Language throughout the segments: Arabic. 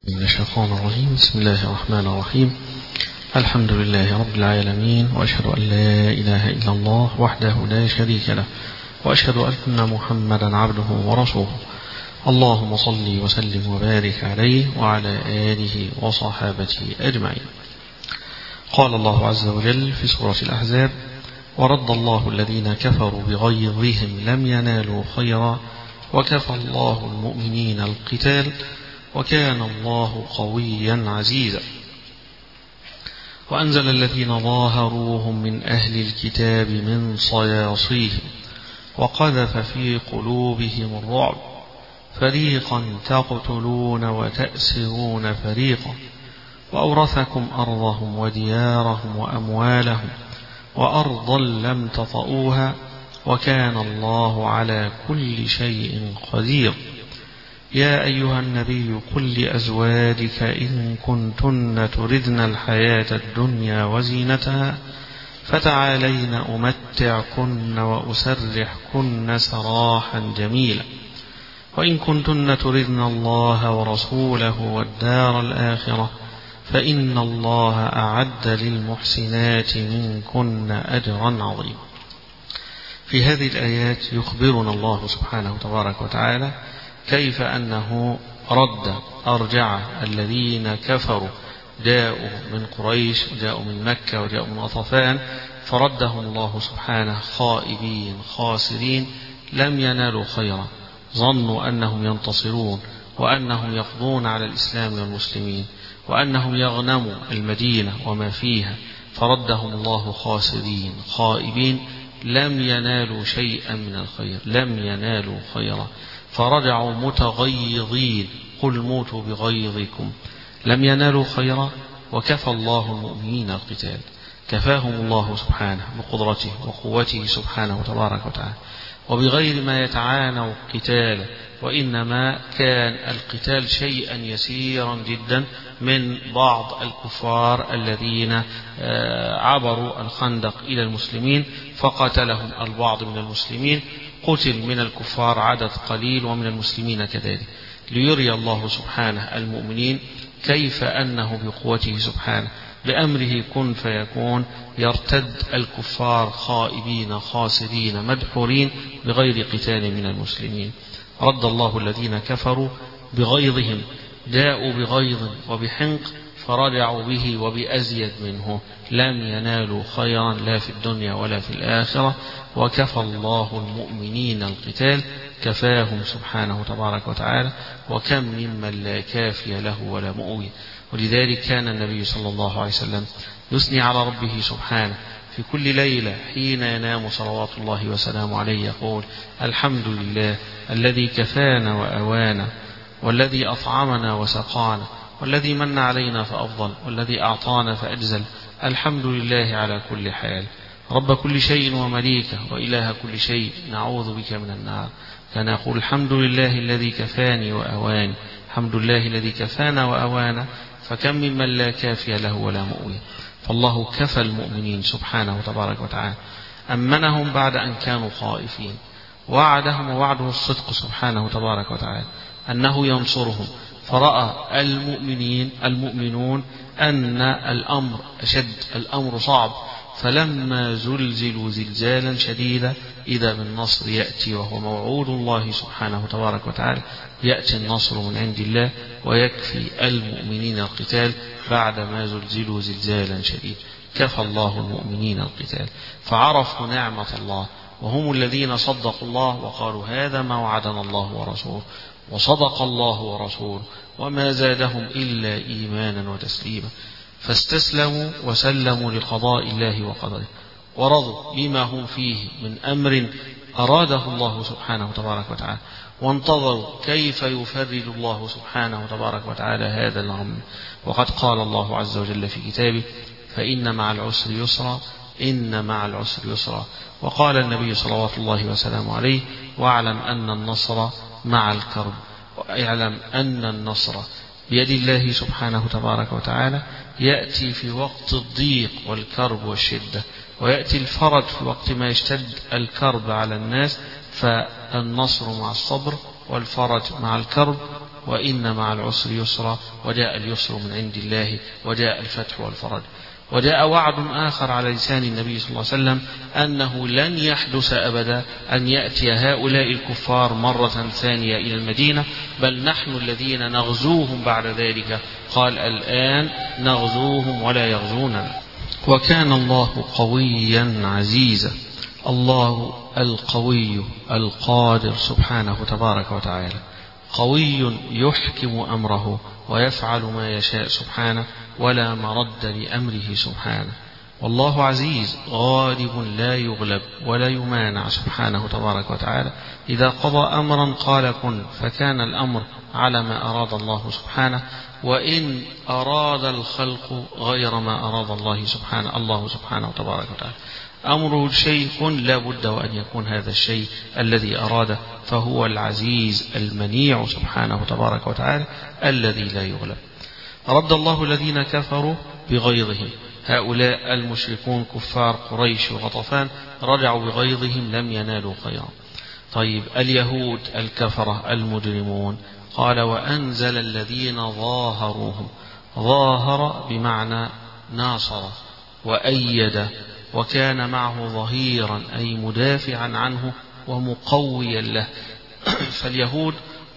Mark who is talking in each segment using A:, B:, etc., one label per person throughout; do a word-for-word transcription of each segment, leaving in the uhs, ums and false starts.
A: من الشيطان الرجيم. بسم الله الرحمن الرحيم. الحمد لله رب العالمين، وأشهد أن لا إله إلا الله وحده لا شريك له، وأشهد أن محمدا عبده ورسوله. اللهم صل وسلم وبارك عليه وعلى آله وصحابته أجمعين. قال الله عز وجل في سورة الأحزاب: ورد الله الذين كفروا بغيظهم لم ينالوا خيرا وكفى الله المؤمنين القتال وكان الله قويا عزيزا. وأنزل الذين ظاهروهم من أهل الكتاب من صياصيهم وقذف في قلوبهم الرعب فريقا تقتلون وتأسرون فريقا وأورثكم أرضهم وديارهم وأموالهم وأرضا لم تطئوها وكان الله على كل شيء قدير. يا أيها النبي قل لأزواجك إن كنتن تردن الحياة الدنيا وزينتها فتعالين أمتعكن وأسرحكن سراحا جميلا، وإن كنتن تردن الله ورسوله والدار الآخرة فإن الله أعد للمحسنات منكن أجرا عظيما. في هذه الآيات يخبرنا الله سبحانه تبارك وتعالى كيف أنه رد أرجع الذين كفروا، جاءوا من قريش وجاءوا من مكة وجاءوا من غطفان، فردهم الله سبحانه خائبين خاسرين لم ينالوا خيرا، ظنوا أنهم ينتصرون وأنهم يقضون على الإسلام والمسلمين وأنهم يغنموا المدينة وما فيها، فردهم الله خاسرين خائبين لم ينالوا شيئا من الخير، لم ينالوا خيرا، فرجعوا متغيظين قل موتوا بغيظكم، لم ينالوا خيرا. وكفى الله المؤمنين القتال، كفاهم الله سبحانه بقدرته وقوته سبحانه وتبارك وتعالى، وبغير ما يتعانوا قتالا، وإنما كان القتال شيئا يسيرا جدا من بعض الكفار الذين عبروا الخندق إلى المسلمين فقاتلهم البعض من المسلمين، قتل من الكفار عدد قليل ومن المسلمين كذلك، ليري الله سبحانه المؤمنين كيف أنه بقوته سبحانه بأمره كن فيكون يرتد الكفار خائبين خاسرين مدحورين بغير قتال من المسلمين. رد الله الذين كفروا بغيظهم، جاءوا بغيظ وبحنق فرجعوا به وبأزيد منه، لم ينالوا خيرا لا في الدنيا ولا في الآخرة. وكفى الله المؤمنين القتال، كفاهم سبحانه تبارك وتعالى، وكم ممن لا كافي له ولا مؤوي. ولذلك كان النبي صلى الله عليه وسلم يثني على ربه سبحانه في كل ليلة حين ينام صلوات الله وسلامه عليه، يقول: الحمد لله الذي كفانا وأوانا، والذي أطعمنا وسقانا، والذي من علينا فأفضل، والذي أعطانا فأجزل، الحمد لله على كل حال، رب كل شيء ومليكه وإله كل شيء، نعوذ بك من النار. كان يقول: الحمد لله الذي كفاني وأواني، الحمد لله الذي كفانا وأوانا، فكم ممن لا كافي له ولا مؤوي. فالله كفى المؤمنين سبحانه تبارك وتعالى، أمنهم بعد أن كانوا خائفين، وعدهم ووعده الصدق سبحانه تبارك وتعالى أنه ينصرهم، فرأى المؤمنين المؤمنون أن الأمر أشد، الأمر صعب، فلما زلزلوا زلزالا شديدا إذا بالنصر يأتي، وهو موعود الله سبحانه تبارك وتعالى، يأتي النصر من عند الله ويكفي المؤمنين القتال بعدما زلزلوا زلزالا شديدا. كفى الله المؤمنين القتال، فعرفوا نعمة الله، وهم الذين صدقوا الله وقالوا: هذا ما وعدنا الله ورسوله، وصدق الله ورسوله، وما زادهم إلا إيمانا وتسليما. فاستسلموا وسلموا لقضاء الله وقدره، ورضوا بما هم فيه من أمر أراده الله سبحانه تبارك وتعالى، وانتظروا كيف يفرج الله سبحانه تبارك وتعالى هذا الغم. وقد قال الله عز وجل في كتابه: فإن مع العسر يسرا، إن مع العسر يسرا. وقال النبي صلوات الله وسلامه عليه: واعلم أن النصر مع الكرب، واعلم أن النصر بيد الله سبحانه تبارك وتعالى، يأتي في وقت الضيق والكرب والشدة، ويأتي الفرج في وقت ما يشتد الكرب على الناس، فالنصر مع الصبر والفرج مع الكرب، وإن مع العسر يسرا وجاء اليسر من عند الله وجاء الفتح والفرج. وجاء وعد آخر على لسان النبي صلى الله عليه وسلم أنه لن يحدث أبدا أن يأتي هؤلاء الكفار مرة ثانية إلى المدينة، بل نحن الذين نغزوهم بعد ذلك. قال الآن نغزوهم ولا يغزوننا. وكان الله قويا عزيزا. الله القوي القادر سبحانه تبارك وتعالى، قوي يحكم أمره ويفعل ما يشاء سبحانه، ولا مرد لأمره سبحانه. والله عزيز غالب لا يغلب ولا يمانع سبحانه تبارك وتعالى. إذا قضى أمرا قال كن فكان الأمر على ما أراد الله سبحانه، وإن أراد الخلق غير ما أراد الله سبحانه الله سبحانه تبارك وتعالى. أمره شيء كن لا بد وأن يكون هذا الشيء الذي أراده، فهو العزيز المنيع سبحانه تبارك وتعالى الذي لا يغلب. رد الله الذين كفروا بغيظهم. هؤلاء المشركون كفار قريش وغطفان رجعوا بغيظهم لم ينالوا خيرا. طيب اليهود الكفرة المجرمون قال وأنزل الذين ظاهروهم. ظاهر بمعنى ناصر وأيد وكان معه ظهيرا أي مدافعا عنه ومقويا له. فاليهود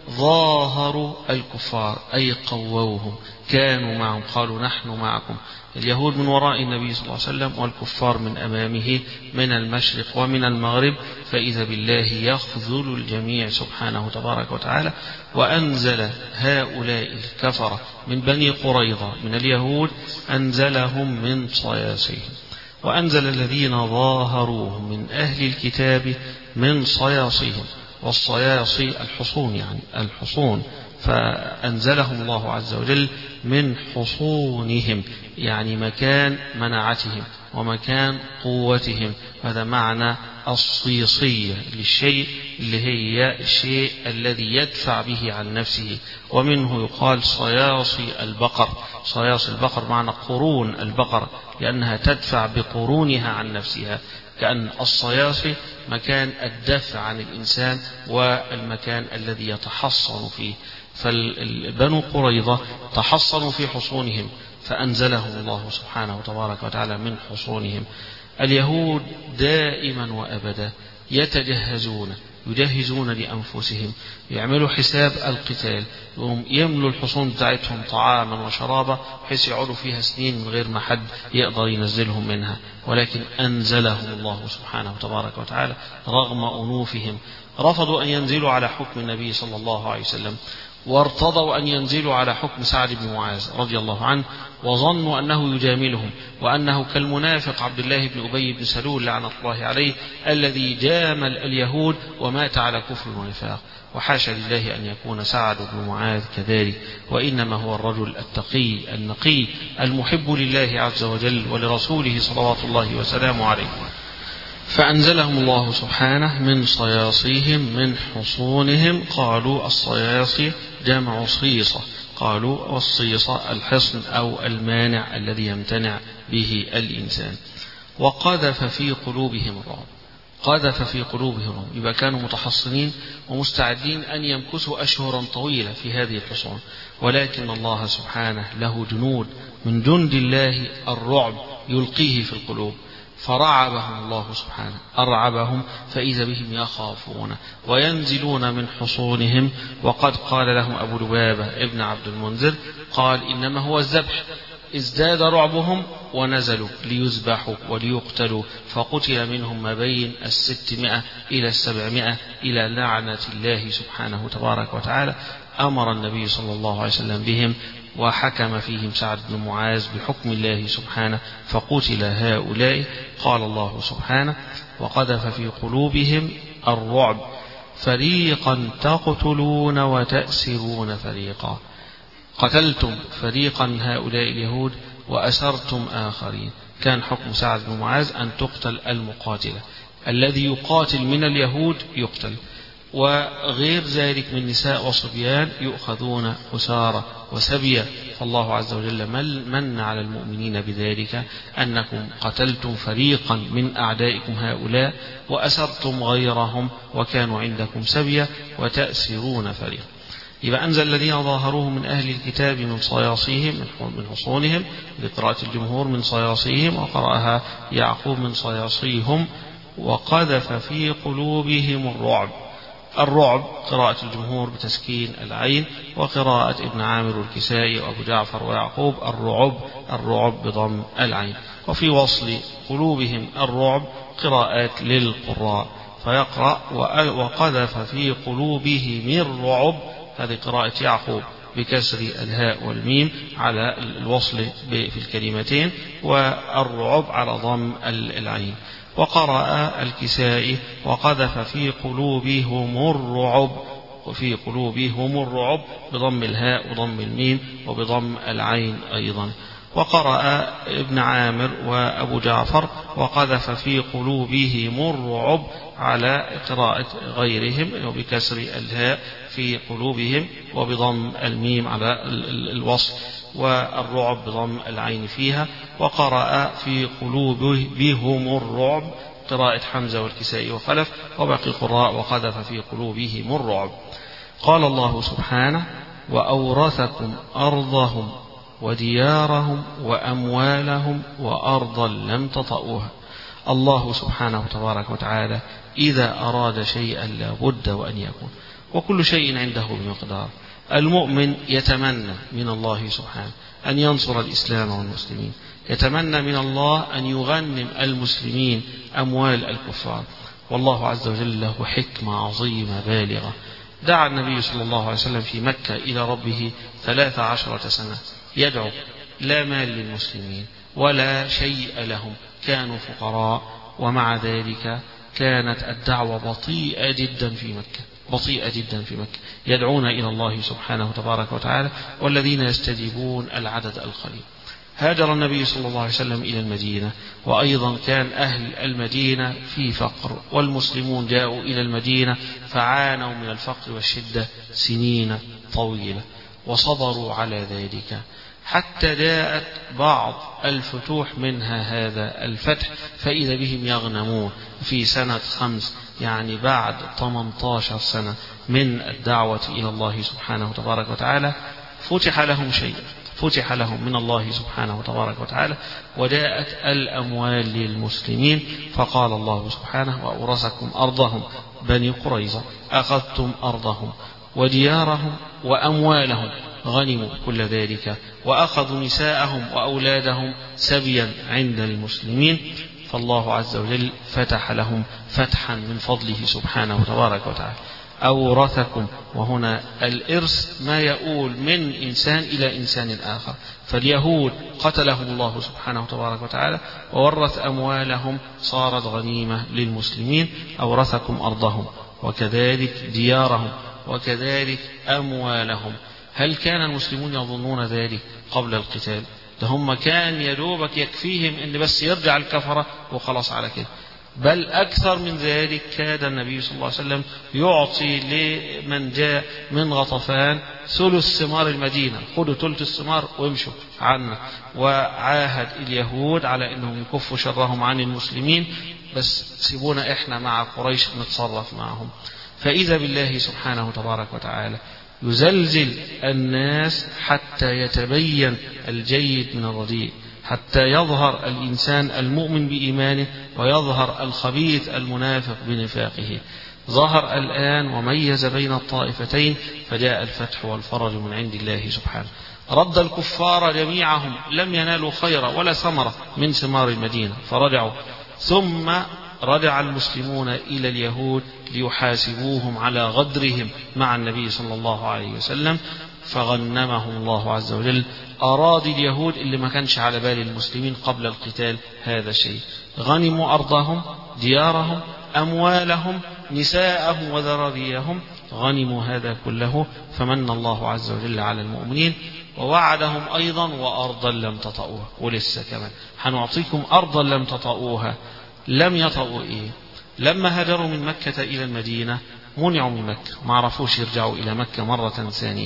A: ظاهروا الكفار أي قووهم، كانوا معهم، قالوا نحن معكم. اليهود من وراء النبي صلى الله عليه وسلم والكفار من أمامه من المشرق ومن المغرب، فإذا بالله يخذل الجميع سبحانه تبارك وتعالى. وأنزل هؤلاء الكفرة من بني قريظة من اليهود أنزلهم من صياصيهم. وأنزل الذين ظاهروهم من أهل الكتاب من صياصيهم. والصياصي الحصون، يعني الحصون، فأنزلهم الله عز وجل من حصونهم، يعني مكان مناعتهم ومكان قوتهم. هذا معنى الصيصية للشيء اللي هي الشيء الذي يدفع به عن نفسه. ومنه يقال صياصي البقر. صياصي البقر معنى قرون البقر، لأنها تدفع بقرونها عن نفسها، كأن الصياصي مكان الدفع عن الإنسان والمكان الذي يتحصن فيه. فالبنو قريظة تحصنوا في حصونهم فأنزلهم الله سبحانه وتبارك وتعالى من حصونهم. اليهود دائما وأبدا يتجهزون يجهزون لأنفسهم، يعملوا حساب القتال، يملوا الحصون بتاعتهم طعاما وشرابا بحيث يقعدوا فيها سنين من غير ما حد يقدر ينزلهم منها. ولكن أنزلهم الله سبحانه وتبارك وتعالى رغم أنوفهم. رفضوا أن ينزلوا على حكم النبي صلى الله عليه وسلم، وارتضوا أن ينزلوا على حكم سعد بن معاذ رضي الله عنه، وظنوا أنه يجاملهم وأنه كالمنافق عبد الله بن أبي بن سلول لعنة الله عليه الذي جامل اليهود ومات على كفر ونفاق. وحاشا لله أن يكون سعد بن معاذ كذلك، وإنما هو الرجل التقي النقي المحب لله عز وجل ولرسوله صلوات الله وسلامه عليه. فأنزلهم الله سبحانه من صياصيهم من حصونهم. قالوا الصياصي جمع صيصة، قالوا والصيصة الحصن أو المانع الذي يمتنع به الإنسان. وقذف في قلوبهم الرعب. قذف في قلوبهم الرعب، يبقى كانوا متحصنين ومستعدين أن يمكثوا أشهرا طويلة في هذه الحصون، ولكن الله سبحانه له جنود من جند الله الرعب يلقيه في القلوب، فرعبهم الله سبحانه، أرعبهم فإذا بهم يخافون وينزلون من حصونهم. وقد قال لهم أبو لبابة ابن عبد المنذر قال إنما هو الذبح، ازداد رعبهم ونزلوا ليذبحوا وليقتلوا، فقتل منهم ما بين الستمائة إلى السبعمائة إلى لعنة الله سبحانه تبارك وتعالى. أمر النبي صلى الله عليه وسلم بهم وحكم فيهم سعد بن معاذ بحكم الله سبحانه فقتل هؤلاء. قال الله سبحانه وقذف في قلوبهم الرعب فريقا تقتلون وتأسرون فريقا. قتلتم فريقا هؤلاء اليهود وأسرتم آخرين. كان حكم سعد بن معاذ أن تقتل المقاتلة، الذي يقاتل من اليهود يقتل، وغير ذلك من نساء وصبيان يؤخذون أسارى وسبيا. فالله عز وجل من على المؤمنين بذلك أنكم قتلتم فريقا من أعدائكم هؤلاء وأسرتم غيرهم وكانوا عندكم سبيا وتأسرون فريقا. يبقى أنزل الذين ظاهروهم من أهل الكتاب من صياصيهم من حصونهم لقراءة الجمهور من صياصيهم، وقرأها يعقوب من صياصيهم، وقذف في قلوبهم الرعب. الرعب قراءة الجمهور بتسكين العين، وقراءة ابن عامر والكسائي وأبو جعفر ويعقوب الرعب الرعب بضم العين. وفي وصل قلوبهم الرعب قراءات للقراء، فيقرأ وقذف في قلوبهم الرعب، هذه قراءة يعقوب بكسر الهاء والميم على الوصل في الكلمتين، والرعب على ضم العين. وقرأ الكسائي وقذف في قلوبهم الرعب، وفي قلوبهم الرعب بضم الهاء وضم الميم وبضم العين أيضا. وقرأ ابن عامر وأبو جعفر وقذف في قلوبهم الرعب على قراءة غيرهم وبكسر الهاء في قلوبهم وبضم الميم على الوصف، والرعب بضم العين فيها. وقرأ في قلوبهم الرعب قراءة حمزة والكسائي وخلف وباقي القراء وقذف في قلوبهم الرعب. قال الله سبحانه: وأورثكم أرضهم وديارهم وأموالهم وأرضا لم تطئوها. الله سبحانه تبارك وتعالى إذا أراد شيئا لا بد وأن يكون، وكل شيء عنده بمقدار. المؤمن يتمنى من الله سبحانه أن ينصر الإسلام والمسلمين، يتمنى من الله أن يغنم المسلمين أموال الكفار، والله عز وجل له حكمة عظيمة بالغة. دعا النبي صلى الله عليه وسلم في مكة إلى ربه ثلاث عشرة سنة يدعو، لا مال للمسلمين ولا شيء لهم، كانوا فقراء، ومع ذلك كانت الدعوة بطيئة جدا في مكة، بطيئة جدا في مكة، يدعون إلى الله سبحانه تبارك وتعالى، والذين يستجيبون العدد القليل. هاجر النبي صلى الله عليه وسلم إلى المدينة، وأيضا كان أهل المدينة في فقر، والمسلمون جاءوا إلى المدينة فعانوا من الفقر والشدة سنين طويلة، وصبروا على ذلك حتى جاءت بعض الفتوح، منها هذا الفتح، فإذا بهم يغنمون في سنة خمس، يعني بعد ثمانية عشر سنة من الدعوة إلى الله سبحانه تبارك وتعالى، فتح لهم شيء، فتح لهم من الله سبحانه وتبارك وتعالى، وجاءت الأموال للمسلمين. فقال الله سبحانه: وأورثكم أرضهم، بني قريظة أخذتم أرضهم وديارهم وأموالهم، غنموا كل ذلك، وأخذوا نساءهم وأولادهم سبيا عند المسلمين، فالله عز وجل فتح لهم فتحا من فضله سبحانه تبارك وتعالى. أورثكم، وهنا الإرث ما يؤول من إنسان إلى إنسان آخر، فاليهود قتلهم الله سبحانه تبارك وتعالى وورث أموالهم، صارت غنيمة للمسلمين. أورثكم أرضهم وكذلك ديارهم وكذلك أموالهم. هل كان المسلمون يظنون ذلك قبل القتال؟ ده هم كان يدوبك يكفيهم ان بس يرجع الكفرة وخلاص على كده، بل أكثر من ذلك. كاد النبي صلى الله عليه وسلم يعطي لمن جاء من غطفان ثلث ثمار المدينة، خذوا ثلث الثمار وامشوا عنا، وعاهد اليهود على أنهم يكفوا شرهم عن المسلمين، بس سيبونا إحنا مع قريش نتصرف معهم. فإذا بالله سبحانه تبارك وتعالى يزلزل الناس حتى يتبين الجيد من الرديء، حتى يظهر الإنسان المؤمن بإيمانه ويظهر الخبيث المنافق بنفاقه. ظهر الآن وميز بين الطائفتين، فجاء الفتح والفرج من عند الله سبحانه. رد الكفار جميعهم، لم ينالوا خيرا ولا ثمرة من ثمار المدينة فرجعوا، ثم رجع المسلمون إلى اليهود ليحاسبوهم على غدرهم مع النبي صلى الله عليه وسلم، فغنمهم الله عز وجل. أراد اليهود اللي ما كانش على بال المسلمين قبل القتال هذا الشيء، غنموا أرضهم، ديارهم، أموالهم، نساءهم وذراريهم، غنموا هذا كله، فمن الله عز وجل على المؤمنين ووعدهم أيضا وأرضا لم تطئوها. ولسه كمان هنعطيكم أرضا لم تطئوها. لم يطئوا إيه؟ لما هاجروا من مكة إلى المدينة منعوا من مكة، ما عرفوش يرجعوا إلى مكة مرة ثانية،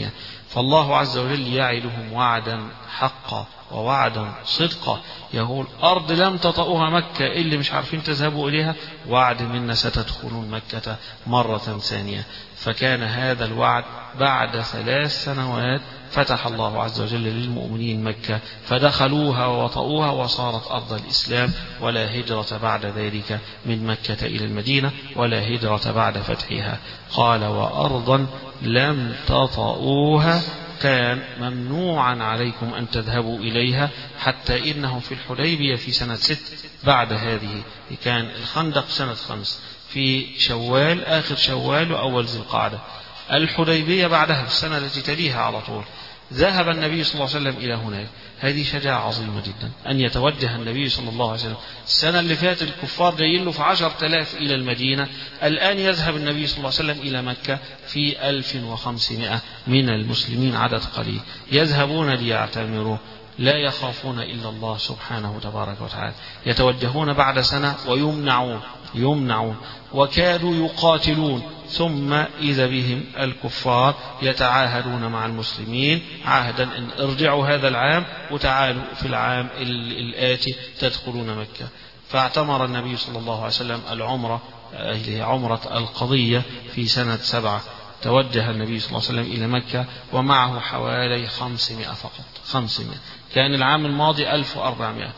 A: فالله عز وجل يعدهم وعدا حقا ووعدا صدقا، يقول أرض لم تطئوها مكة اللي مش عارفين تذهبوا إليها، وعد منا ستدخلون مكة مرة ثانية. فكان هذا الوعد بعد ثلاث سنوات فتح الله عز وجل للمؤمنين مكة فدخلوها ووطئوها وصارت أرض الإسلام، ولا هجرة بعد ذلك من مكة إلى المدينة، ولا هجرة بعد فتحها. قال وأرضا لم تطئوها، كان ممنوعا عليكم أن تذهبوا إليها، حتى إنه في الحديبية في سنة ست بعد هذه، كان الخندق سنة خمس في شوال آخر شوال وأول ذي القعدة، الحديبية بعدها في السنة التي تليها على طول ذهب النبي صلى الله عليه وسلم إلى هناك. هذه شجاعة عظيمة جدا أن يتوجه النبي صلى الله عليه وسلم. السنة اللي فاتت الكفار جايين له في عشر تلاف إلى المدينة، الآن يذهب النبي صلى الله عليه وسلم إلى مكة في ألف وخمسمائة من المسلمين، عدد قليل يذهبون ليعتمروا، لا يخافون إلا الله سبحانه تبارك وتعالى. يتوجهون بعد سنة ويمنعون يمنعون وكادوا يقاتلون، ثم إذا بهم الكفار يتعاهدون مع المسلمين عهدا أن ارجعوا هذا العام وتعالوا في العام الآتي تدخلون مكة. فاعتمر النبي صلى الله عليه وسلم العمرة، هي عمرة القضية، في سنة سبعة. توجه النبي صلى الله عليه وسلم إلى مكة ومعه حوالي خمسمائة فقط، خمسمائة. كان العام الماضي ألف وأربعمائة.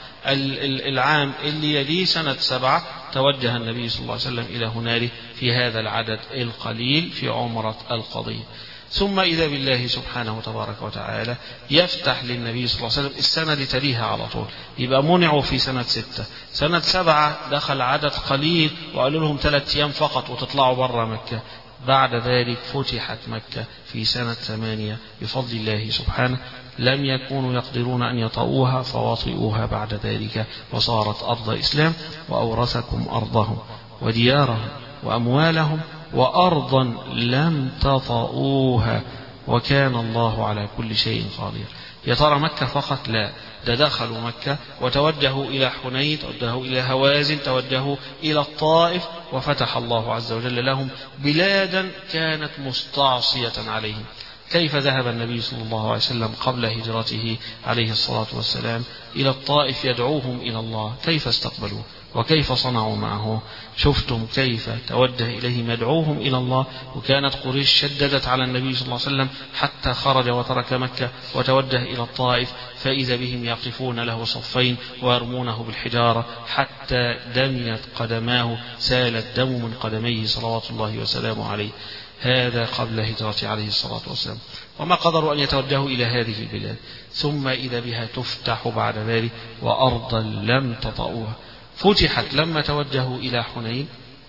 A: العام اللي يليه سنة سبعة توجه النبي صلى الله عليه وسلم إلى هنالك في هذا العدد القليل في عمرة القضية. ثم إذا بالله سبحانه تبارك وتعالى يفتح للنبي صلى الله عليه وسلم السنة اللي تليها على طول، يبقى منعوا في سنة ستة. سنة سبعة دخل عدد قليل وقالوا لهم ثلاث أيام فقط وتطلعوا برا مكة. بعد ذلك فتحت مكة في سنة ثمانية بفضل الله سبحانه. لم يكونوا يقدرون أن يطؤوها فوطئوها بعد ذلك، وصارت أرض إسلام، وأورثكم أرضهم وديارهم وأموالهم وأرضا لم تطؤوها وكان الله على كل شيء قدير. يا ترى مكة فقط؟ لا، ده دخلوا مكة وتوجهوا إلى حنين، توجهوا إلى هوازن، توجهوا إلى الطائف، وفتح الله عز وجل لهم بلادا كانت مستعصية عليهم. كيف ذهب النبي صلى الله عليه وسلم قبل هجرته عليه الصلاة والسلام إلى الطائف يدعوهم إلى الله؟ كيف استقبلوه وكيف صنعوا معه؟ شفتم كيف توجه إليهم يدعوهم إلى الله. وكانت قريش شددت على النبي صلى الله عليه وسلم حتى خرج وترك مكة وتوجه إلى الطائف، فإذا بهم يقفون له صفين ويرمونه بالحجارة حتى دميت قدماه، سال الدم من قدميه صلوات الله وسلامه عليه. هذا قبل هجرته عليه الصلاة والسلام، وما قدروا أن يتوجهوا إلى هذه البلاد. ثم إذا بها تفتح بعد ذلك وأرضا لم تطئوها. فتحت لما توجهوا إلى حنين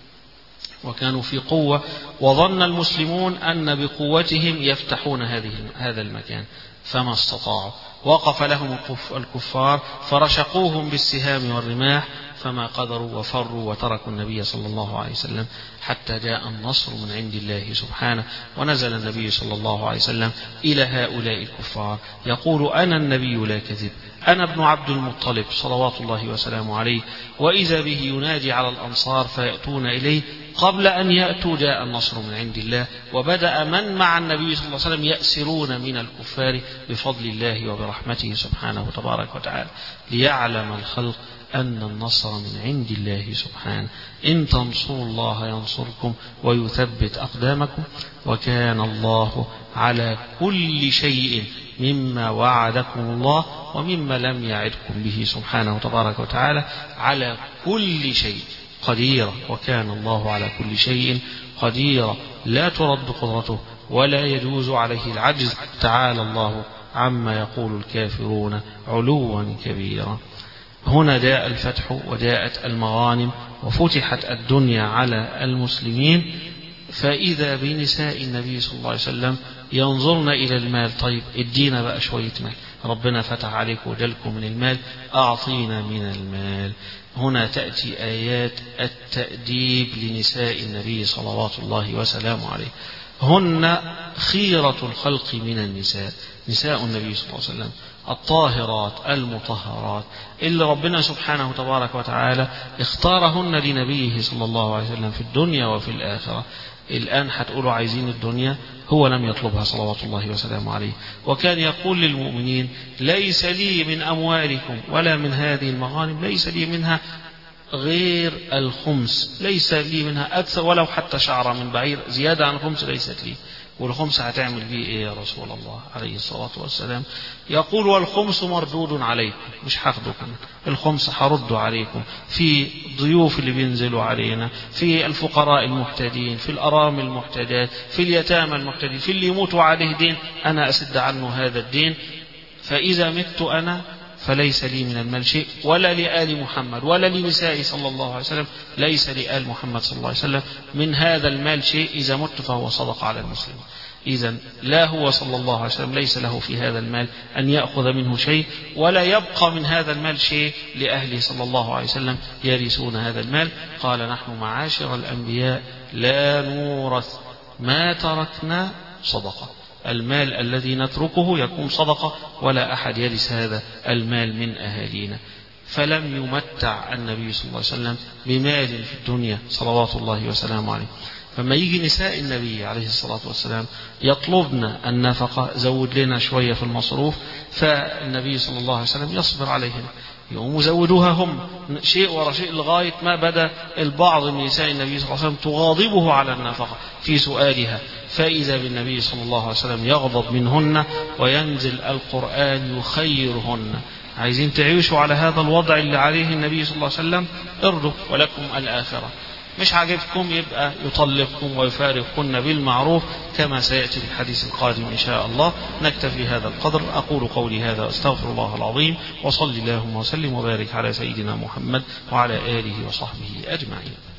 A: وكانوا في قوة، وظن المسلمون أن بقوتهم يفتحون هذه هذا المكان، فما استطاعوا. وقف لهم الكفار فرشقوهم بالسهام والرماح، فما قدروا وفروا وتركوا النبي صلى الله عليه وسلم حتى جاء النصر من عند الله سبحانه. ونزل النبي صلى الله عليه وسلم إلى هؤلاء الكفار يقول أنا النبي لا كذب، أنا ابن عبد المطلب صلوات الله وسلامه عليه. وإذا به ينادي على الأنصار فيأتون إليه. قبل أن يأتوا جاء النصر من عند الله، وبدأ من مع النبي صلى الله عليه وسلم يأسرون من الكفار بفضل الله وبرحمته سبحانه تبارك وتعالى، ليعلم الخلق أن النصر من عند الله سبحانه. إن تنصروا الله ينصركم ويثبت أقدامكم، وكان الله على كل شيء مما وعدكم الله ومما لم يعدكم به سبحانه تبارك وتعالى على كل شيء قديرا. وكان الله على كل شيء قديرا، لا ترد قدرته ولا يجوز عليه العجز. تعالى الله عما يقول الكافرون علوا كبيرا. هنا جاء الفتح وجاءت المغانم وفتحت الدنيا على المسلمين، فإذا بنساء النبي صلى الله عليه وسلم ينظرن إلى المال. طيب ادينا بقى شوية مال، ربنا فتح عليك وجلكم من المال، أعطينا من المال. هنا تأتي آيات التأديب لنساء النبي صلوات الله وسلامه عليه. هن خيرة الخلق من النساء، نساء النبي صلى الله عليه وسلم الطاهرات المطهرات اللي ربنا سبحانه تبارك وتعالى اختارهن لنبيه صلى الله عليه وسلم في الدنيا وفي الآخرة. الآن هتقولوا عايزين الدنيا، هو لم يطلبها صلوات الله وسلامه عليه. وكان يقول للمؤمنين ليس لي من أموالكم ولا من هذه المغانم، ليس لي منها غير الخمس، ليس لي منها أكثر ولو حتى شعرة من بعير زيادة عن الخمس ليست لي. والخمس هتعمل بيه ايه يا رسول الله عليه الصلاة والسلام؟ يقول والخمس مردود عليكم، مش هاخدكم الخمس، هرده عليكم في الضيوف اللي بينزلوا علينا، في الفقراء المحتاجين، في الأرامل المحتاجات، في اليتامى المحتاجين، في اللي يموتوا عليه دين أنا أسد عنه هذا الدين. فإذا مت أنا فليس لي من المال شيء، ولا لآل محمد ولا لنسائي صلى الله عليه وسلم، ليس لآل محمد صلى الله عليه وسلم من هذا المال شيء، إذا مت فهو صدق على المسلم. إذن لا هو صلى الله عليه وسلم ليس له في هذا المال أن يأخذ منه شيء، ولا يبقى من هذا المال شيء لأهله صلى الله عليه وسلم يرثون هذا المال. قال نحن معاشر الأنبياء لا نورث ما تركنا صدقة، المال الذي نتركه يكون صدقة، ولا أحد يرث هذا المال من أهالينا. فلم يمتع النبي صلى الله عليه وسلم بمال في الدنيا صلوات الله وسلامه عليه. فما يجي نساء النبي عليه الصلاة والسلام يطلبن النفقة، زود لنا شوية في المصروف، فالنبي صلى الله عليه وسلم يصبر عليهم، يقوموا يزودوها هم شيء ورا شيء، لغاية ما بدأ البعض من نساء النبي صلى الله عليه وسلم تغاضبه على النفقة في سؤالها، فإذا بالنبي صلى الله عليه وسلم يغضب منهن وينزل القرآن يخيرهن. عايزين تعيشوا على هذا الوضع اللي عليه النبي صلى الله عليه وسلم، ارضوا ولكم الآخرة. مش عاجبكم يبقى يطلقكم ويفارقكن بالمعروف كما سيأتي في الحديث القادم إن شاء الله. نكتفي هذا القدر. أقول قولي هذا واستغفر الله العظيم، وصلي اللهم وسلم وبارك على سيدنا محمد وعلى آله وصحبه أجمعين.